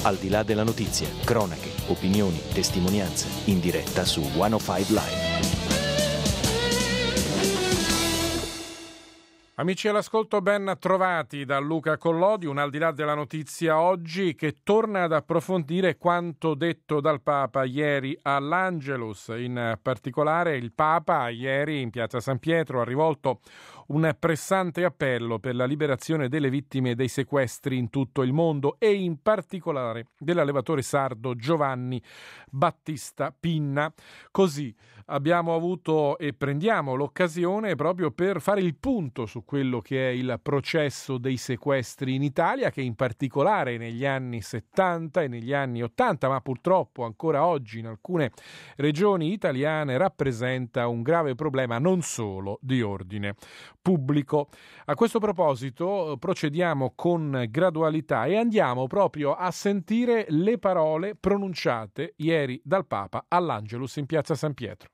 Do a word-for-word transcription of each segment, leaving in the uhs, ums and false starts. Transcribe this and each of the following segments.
Al di là della notizia, cronache, opinioni, testimonianze, in diretta su centocinque Live. Amici all'ascolto, ben trovati da Luca Collodi, un Al di là della notizia oggi che torna ad approfondire quanto detto dal Papa ieri all'Angelus. In particolare il Papa ieri in Piazza San Pietro ha rivolto un pressante appello per la liberazione delle vittime dei sequestri in tutto il mondo e in particolare dell'allevatore sardo Giovanni Battista Pinna. Così abbiamo avuto e prendiamo l'occasione proprio per fare il punto su quello che è il processo dei sequestri in Italia, che in particolare negli anni settanta e negli anni ottanta, ma purtroppo ancora oggi in alcune regioni italiane rappresenta un grave problema non solo di ordine pubblico. A questo proposito procediamo con gradualità e andiamo proprio a sentire le parole pronunciate ieri dal Papa all'Angelus in Piazza San Pietro.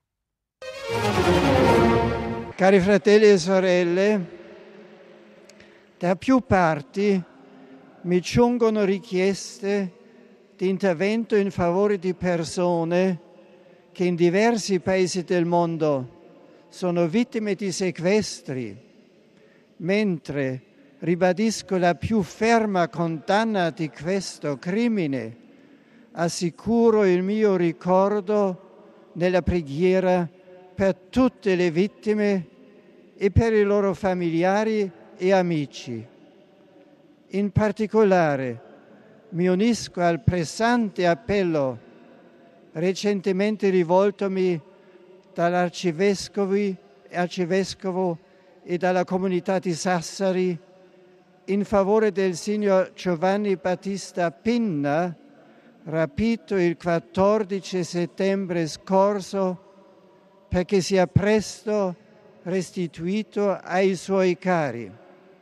Cari fratelli e sorelle, da più parti mi giungono richieste di intervento in favore di persone che in diversi paesi del mondo sono vittime di sequestri, mentre ribadisco la più ferma condanna di questo crimine, assicuro il mio ricordo nella preghiera per tutte le vittime e per i loro familiari e amici. In particolare mi unisco al pressante appello recentemente rivoltomi dall'arcivescovo arcivescovo e dalla comunità di Sassari in favore del signor Giovanni Battista Pinna, rapito il quattordici settembre scorso, perché sia presto restituito ai suoi cari.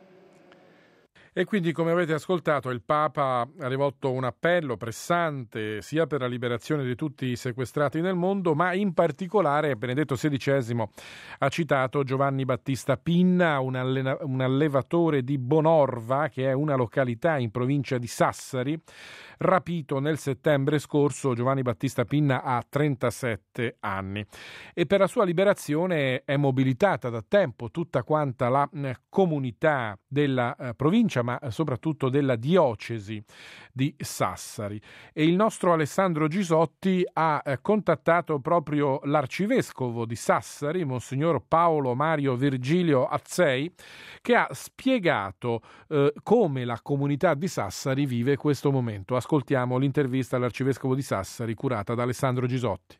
E quindi, come avete ascoltato, il Papa ha rivolto un appello pressante sia per la liberazione di tutti i sequestrati nel mondo, ma in particolare Benedetto sedicesimo ha citato Giovanni Battista Pinna, un, allena- un allevatore di Bonorva, che è una località in provincia di Sassari. Rapito nel settembre scorso, Giovanni Battista Pinna ha trentasette anni e per la sua liberazione è mobilitata da tempo tutta quanta la eh, comunità della eh, provincia, ma soprattutto della diocesi di Sassari. E il nostro Alessandro Gisotti ha eh, contattato proprio l'arcivescovo di Sassari, Monsignor Paolo Mario Virgilio Azzei, che ha spiegato eh, come la comunità di Sassari vive questo momento. Ascoltiamo l'intervista all'arcivescovo di Sassari curata da Alessandro Gisotti.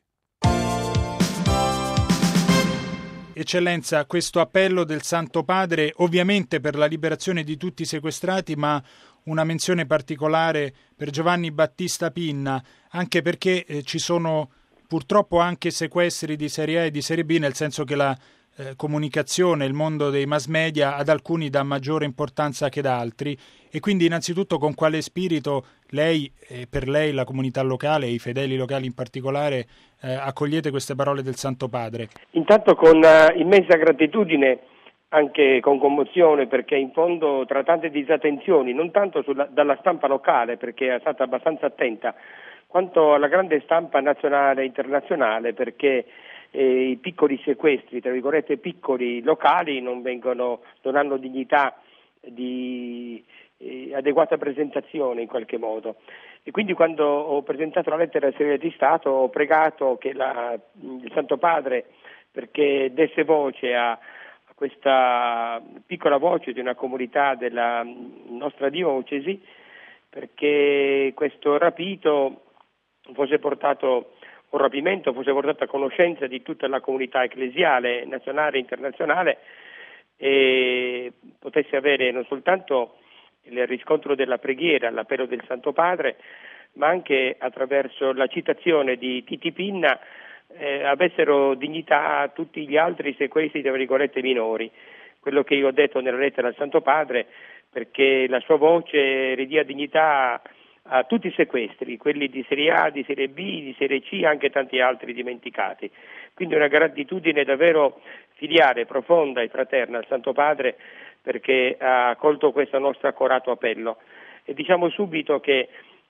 Eccellenza, questo appello del Santo Padre ovviamente per la liberazione di tutti i sequestrati, ma una menzione particolare per Giovanni Battista Pinna, anche perché eh, ci sono purtroppo anche sequestri di serie A e di serie B, nel senso che la eh, comunicazione, il mondo dei mass media ad alcuni dà maggiore importanza che ad altri, e quindi innanzitutto con quale spirito lei e per lei la comunità locale e i fedeli locali in particolare eh, accogliete queste parole del Santo Padre? Intanto con uh, immensa gratitudine, anche con commozione, perché in fondo tra tante disattenzioni, non tanto sulla, dalla stampa locale, perché è stata abbastanza attenta, quanto alla grande stampa nazionale e internazionale, perché eh, i piccoli sequestri, tra virgolette piccoli, locali, non vengono, non hanno dignità di eh, adeguata presentazione in qualche modo. E quindi quando ho presentato la lettera al Segretario di Stato ho pregato che la, il Santo Padre, perché desse voce a, a questa piccola voce di una comunità della nostra diocesi, perché questo rapito fosse portato, un rapimento fosse portato a conoscenza di tutta la comunità ecclesiale nazionale e internazionale, e potesse avere non soltanto il riscontro della preghiera, l'appello del Santo Padre, ma anche attraverso la citazione di Titi Pinna eh, avessero dignità tutti gli altri sequestri tra virgolette minori. Quello che io ho detto nella lettera al Santo Padre, perché la sua voce ridia dignità a tutti i sequestri, quelli di serie A, di serie B, di serie C, anche tanti altri dimenticati. Quindi una gratitudine davvero filiale, profonda e fraterna al Santo Padre, perché ha accolto questo nostro accorato appello. E diciamo subito che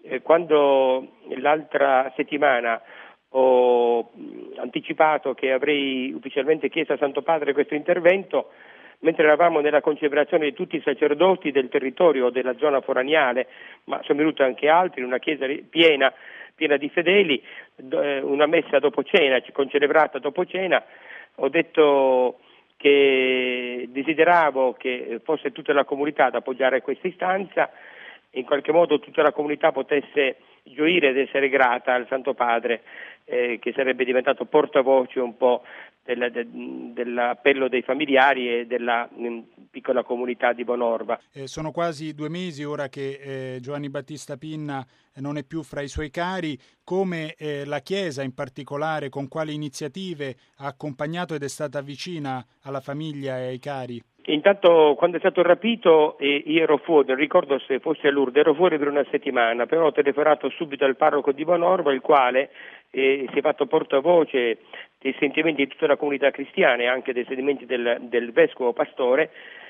eh, quando l'altra settimana ho anticipato che avrei ufficialmente chiesto a Santo Padre questo intervento, mentre eravamo nella concentrazione di tutti i sacerdoti del territorio della zona foraniale, ma sono venuti anche altri, in una chiesa piena, piena di fedeli, una messa dopo cena, concelebrata dopo cena, ho detto che desideravo che fosse tutta la comunità ad appoggiare questa istanza, in qualche modo tutta la comunità potesse gioire ed essere grata al Santo Padre, eh, che sarebbe diventato portavoce un po' del, de, dell'appello dei familiari e della mh, piccola comunità di Bonorva. Eh, sono quasi due mesi ora che eh, Giovanni Battista Pinna non è più fra i suoi cari. Come eh, la Chiesa in particolare, con quali iniziative ha accompagnato ed è stata vicina alla famiglia e ai cari? Intanto, quando è stato rapito, eh, io ero fuori, non ricordo se fosse a Lourdes, ero fuori per una settimana, però ho telefonato subito al parroco di Bonorva, il quale eh, si è fatto portavoce dei sentimenti di tutta la comunità cristiana e anche dei sentimenti del, del vescovo pastore,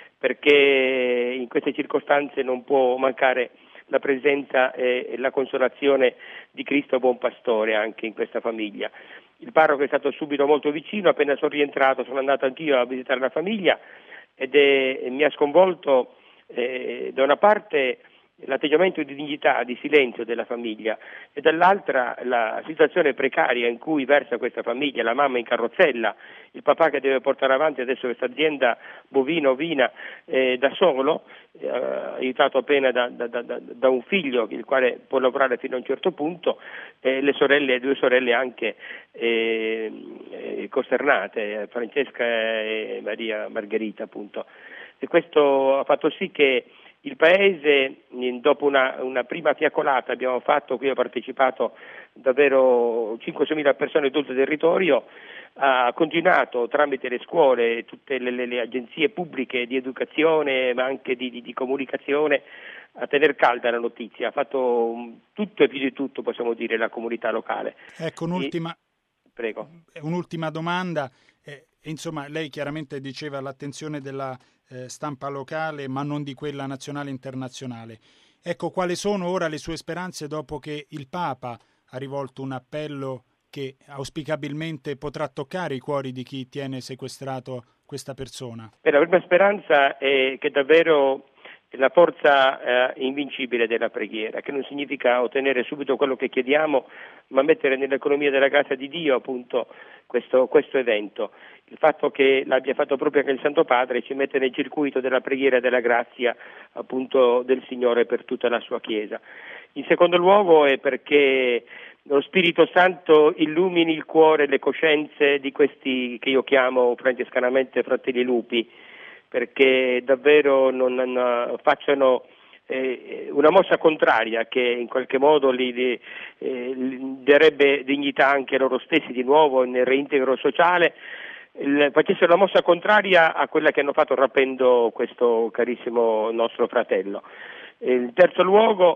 perché in queste circostanze non può mancare la presenza e la consolazione di Cristo buon pastore anche in questa famiglia. Il parroco è stato subito molto vicino, appena sono rientrato sono andato anch'io a visitare la famiglia ed è, mi ha sconvolto eh, da una parte l'atteggiamento di dignità, di silenzio della famiglia e dall'altra la situazione precaria in cui versa questa famiglia, la mamma in carrozzella, il papà che deve portare avanti adesso questa azienda bovino-ovina eh, da solo, eh, aiutato appena da, da, da, da un figlio il quale può lavorare fino a un certo punto, eh, le sorelle, due sorelle anche eh, eh, costernate, Francesca e Maria Margherita appunto. E questo ha fatto sì che il Paese, dopo una, una prima fiaccolata abbiamo fatto, qui ho partecipato davvero cinque sei mila persone in tutto il territorio, ha continuato tramite le scuole e tutte le, le, le agenzie pubbliche di educazione ma anche di, di, di comunicazione a tener calda la notizia, ha fatto tutto e più di tutto possiamo dire la comunità locale. Ecco un'ultima, e, prego. un'ultima domanda, eh, insomma lei chiaramente diceva l'attenzione della eh, stampa locale ma non di quella nazionale e internazionale. Ecco, quali sono ora le sue speranze dopo che il Papa ha rivolto un appello che auspicabilmente potrà toccare i cuori di chi tiene sequestrato questa persona? Beh, la prima speranza è che davvero la forza eh, invincibile della preghiera, che non significa ottenere subito quello che chiediamo, ma mettere nell'economia della grazia di Dio appunto questo, questo evento. Il fatto che l'abbia fatto proprio anche il Santo Padre ci mette nel circuito della preghiera e della grazia appunto del Signore per tutta la sua Chiesa. In secondo luogo è perché lo Spirito Santo illumini il cuore e le coscienze di questi che io chiamo francescanamente fratelli lupi, perché davvero non, non facciano eh, una mossa contraria che in qualche modo li, li, eh, li darebbe dignità anche a loro stessi di nuovo nel reintegro sociale, il, facessero la mossa contraria a quella che hanno fatto rapendo questo carissimo nostro fratello. In terzo luogo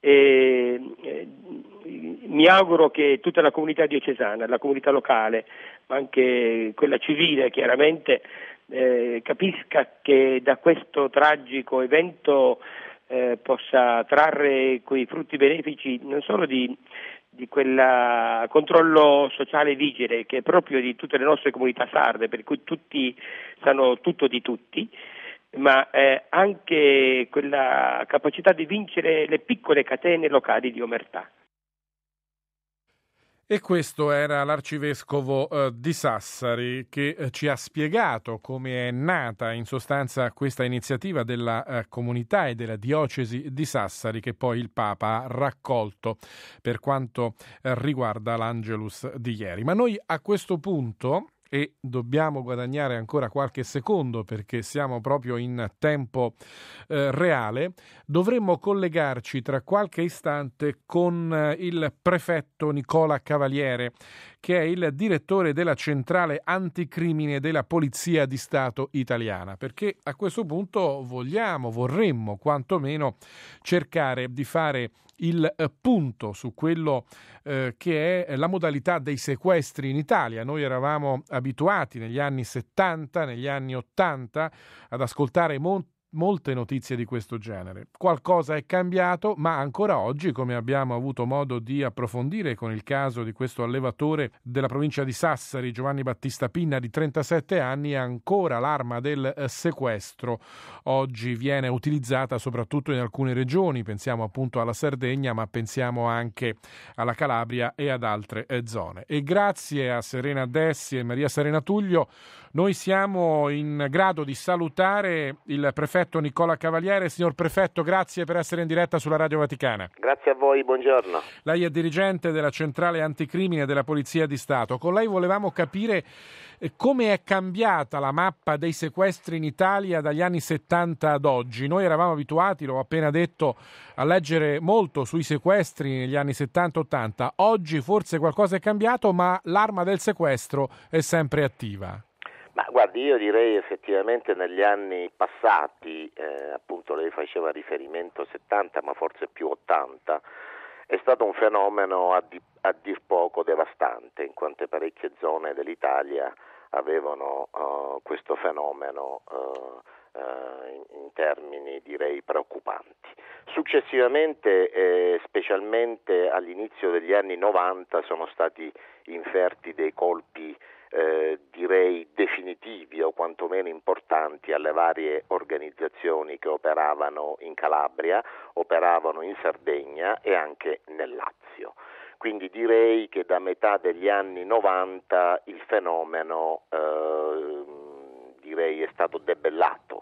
eh, eh, mi auguro che tutta la comunità diocesana, la comunità locale, ma anche quella civile chiaramente, Eh, capisca che da questo tragico evento eh, possa trarre quei frutti benefici non solo di, di quel controllo sociale vigile che è proprio di tutte le nostre comunità sarde, per cui tutti sanno tutto di tutti, ma eh, anche quella capacità di vincere le piccole catene locali di omertà. E questo era l'arcivescovo eh, di Sassari che eh, ci ha spiegato come è nata in sostanza questa iniziativa della eh, comunità e della diocesi di Sassari che poi il Papa ha raccolto per quanto eh, riguarda l'Angelus di ieri. Ma noi a questo punto, e dobbiamo guadagnare ancora qualche secondo perché siamo proprio in tempo eh, reale, dovremmo collegarci tra qualche istante con eh, il prefetto Nicola Cavaliere, che è il direttore della centrale anticrimine della Polizia di Stato italiana, perché a questo punto vogliamo, vorremmo quantomeno cercare di fare il punto su quello eh, che è la modalità dei sequestri in Italia. Noi eravamo abituati negli anni settanta, negli anni ottanta ad ascoltare molti molte notizie di questo genere. Qualcosa è cambiato, ma ancora oggi, come abbiamo avuto modo di approfondire con il caso di questo allevatore della provincia di Sassari, Giovanni Battista Pinna, di trentasette anni, ancora l'arma del sequestro oggi viene utilizzata soprattutto in alcune regioni, pensiamo appunto alla Sardegna, ma pensiamo anche alla Calabria e ad altre zone. E grazie a Serena Dessi e Maria Serena Tullio, noi siamo in grado di salutare il prefetto Nicola Cavaliere. Signor prefetto, grazie per essere in diretta sulla Radio Vaticana. Grazie a voi, buongiorno. Lei è dirigente della centrale anticrimine della Polizia di Stato. Con lei volevamo capire come è cambiata la mappa dei sequestri in Italia dagli anni settanta ad oggi. Noi eravamo abituati, l'ho appena detto, a leggere molto sui sequestri negli anni settanta ottanta. Oggi forse qualcosa è cambiato, ma l'arma del sequestro è sempre attiva. Ma guardi, io direi effettivamente negli anni passati, eh, appunto lei faceva riferimento settanta ma forse più ottanta, è stato un fenomeno a, di, a dir poco devastante, in quanto parecchie zone dell'Italia avevano uh, questo fenomeno uh, uh, in, in termini direi preoccupanti. Successivamente, eh, specialmente all'inizio degli anni novanta, sono stati inferti dei colpi Eh, direi definitivi o quantomeno importanti alle varie organizzazioni che operavano in Calabria, operavano in Sardegna e anche nel Lazio. Quindi direi che da metà degli anni novanta il fenomeno eh, direi è stato debellato.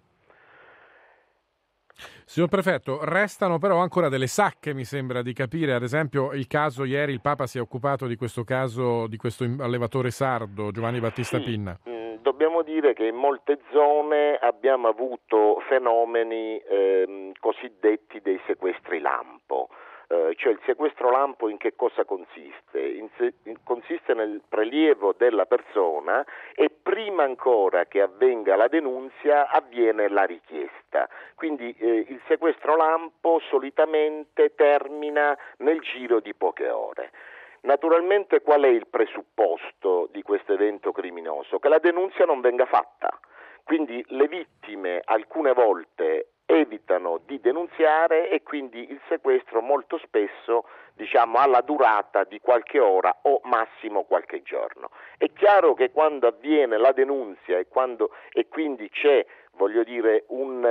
Signor prefetto, restano però ancora delle sacche, mi sembra di capire. Ad esempio il caso, ieri il Papa si è occupato di questo caso di questo allevatore sardo, Giovanni Battista sì, Pinna. Mh, dobbiamo dire che in molte zone abbiamo avuto fenomeni ehm, cosiddetti dei sequestri lampo. Uh, cioè il sequestro lampo in che cosa consiste? In se, in, consiste nel prelievo della persona e prima ancora che avvenga la denunzia avviene la richiesta. Quindi eh, il sequestro lampo solitamente termina nel giro di poche ore. Naturalmente qual è il presupposto di questo evento criminoso? Che la denunzia non venga fatta. Quindi le vittime alcune volte evitano di denunziare e quindi il sequestro molto spesso diciamo ha la durata di qualche ora o massimo qualche giorno. È chiaro che quando avviene la denunzia e, quando, e quindi c'è voglio dire un,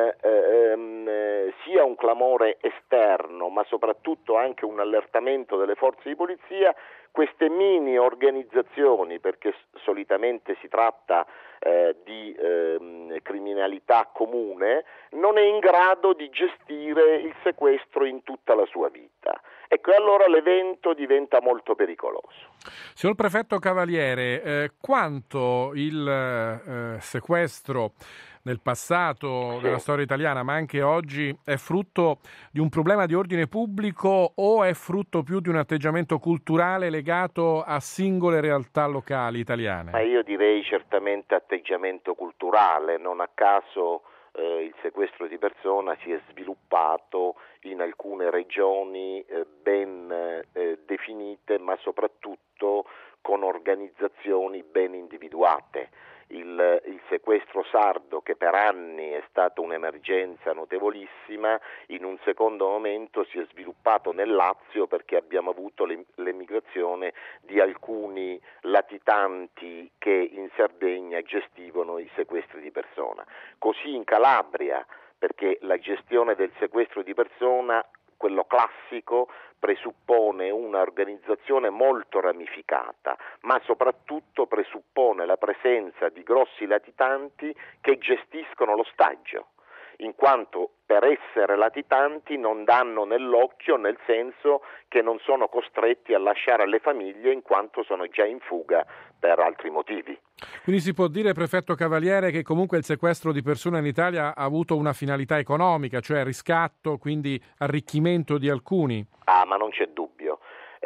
ehm, eh, sia un clamore esterno ma soprattutto anche un allertamento delle forze di polizia, queste mini organizzazioni, perché solitamente si tratta eh, di ehm, criminalità comune, non è in grado di gestire il sequestro in tutta la sua vita. Ecco, e allora l'evento diventa molto pericoloso. Signor prefetto Cavaliere, eh, quanto il eh, sequestro nel passato sì. della storia italiana, ma anche oggi, è frutto di un problema di ordine pubblico o è frutto più di un atteggiamento culturale legato a singole realtà locali italiane? Ma io direi certamente atteggiamento culturale, non a caso eh, il sequestro di persona si è sviluppato in alcune regioni eh, ben eh, definite, ma soprattutto con organizzazioni ben individuate. Il, il sequestro sardo, che per anni è stata un'emergenza notevolissima, in un secondo momento si è sviluppato nel Lazio perché abbiamo avuto l'emigrazione di alcuni latitanti che in Sardegna gestivano i sequestri di persona. Così in Calabria, perché la gestione del sequestro di persona, quello classico, presuppone un'organizzazione molto ramificata, ma soprattutto presuppone la presenza di grossi latitanti che gestiscono l'ostaggio, in quanto per essere latitanti non danno nell'occhio, nel senso che non sono costretti a lasciare le famiglie in quanto sono già in fuga per altri motivi. Quindi si può dire, prefetto Cavaliere, che comunque il sequestro di persone in Italia ha avuto una finalità economica, cioè riscatto, quindi arricchimento di alcuni? Ah, ma non c'è dubbio.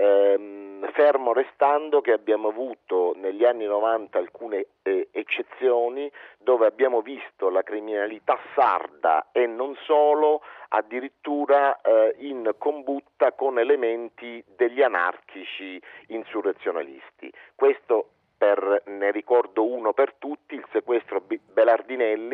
Ehm, fermo restando che abbiamo avuto negli anni novanta alcune eh, eccezioni dove abbiamo visto la criminalità sarda e non solo addirittura eh, in combutta con elementi degli anarchici insurrezionalisti. Questo per, ne ricordo uno per tutti, il sequestro Belardinelli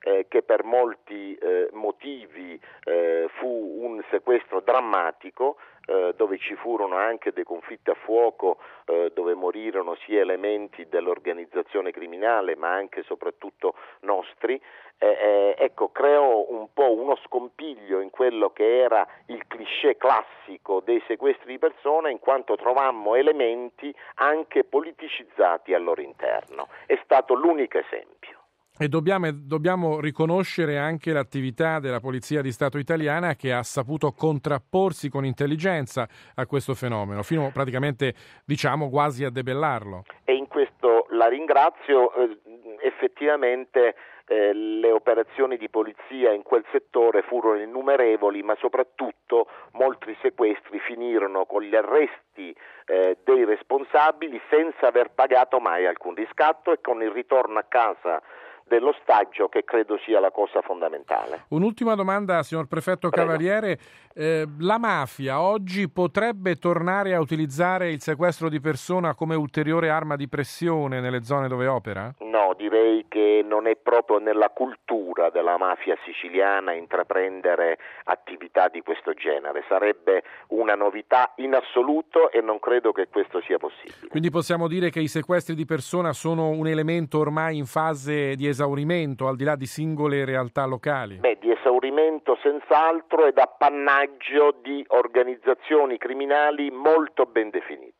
eh, che per molti eh, motivi eh, fu un sequestro drammatico, eh, dove ci furono anche dei conflitti a fuoco, eh, dove morirono sia elementi dell'organizzazione criminale ma anche e soprattutto nostri. Eh, eh, ecco, creò un po' uno scompiglio in quello che era il cliché classico dei sequestri di persona, in quanto trovammo elementi anche politicizzati al loro interno. È stato l'unico esempio. E dobbiamo, dobbiamo riconoscere anche l'attività della Polizia di Stato italiana, che ha saputo contrapporsi con intelligenza a questo fenomeno, fino praticamente, diciamo, quasi a debellarlo. E in questo la ringrazio. Eh, effettivamente eh, le operazioni di polizia in quel settore furono innumerevoli, ma soprattutto molti sequestri finirono con gli arresti eh, dei responsabili senza aver pagato mai alcun riscatto e con il ritorno a casa dell'ostaggio, che credo sia la cosa fondamentale. Un'ultima domanda, signor Prefetto Prego. Cavaliere. Eh, la mafia oggi potrebbe tornare a utilizzare il sequestro di persona come ulteriore arma di pressione nelle zone dove opera? No, direi che non è proprio nella cultura della mafia siciliana intraprendere attività di questo genere. Sarebbe una novità in assoluto e non credo che questo sia possibile. Quindi possiamo dire che i sequestri di persona sono un elemento ormai in fase di esaurimento, al di là di singole realtà locali? Beh, di esaurimento senz'altro ed appannaggio di organizzazioni criminali molto ben definite.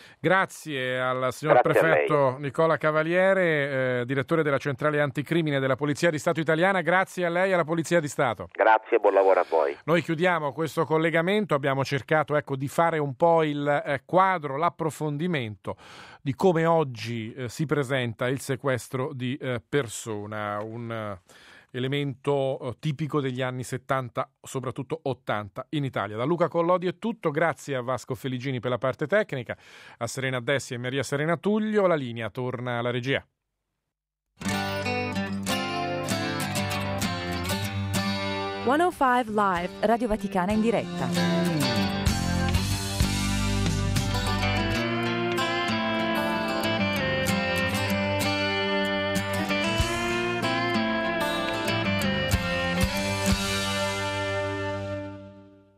Grazie al signor Grazie Prefetto Nicola Cavaliere, eh, direttore della Centrale Anticrimine della Polizia di Stato italiana. Grazie a lei e alla Polizia di Stato. Grazie, buon lavoro a voi. Noi chiudiamo questo collegamento, abbiamo cercato ecco, di fare un po' il eh, quadro, l'approfondimento di come oggi eh, si presenta il sequestro di eh, persona, un eh, elemento eh, tipico degli anni settanta, soprattutto ottanta in Italia. Da Luca Collodi è tutto, grazie a Vasco Feligini per la parte tecnica, a Serena Dessi e Maria Serena Tullio. La linea torna alla regia. centocinque Live, Radio Vaticana in diretta.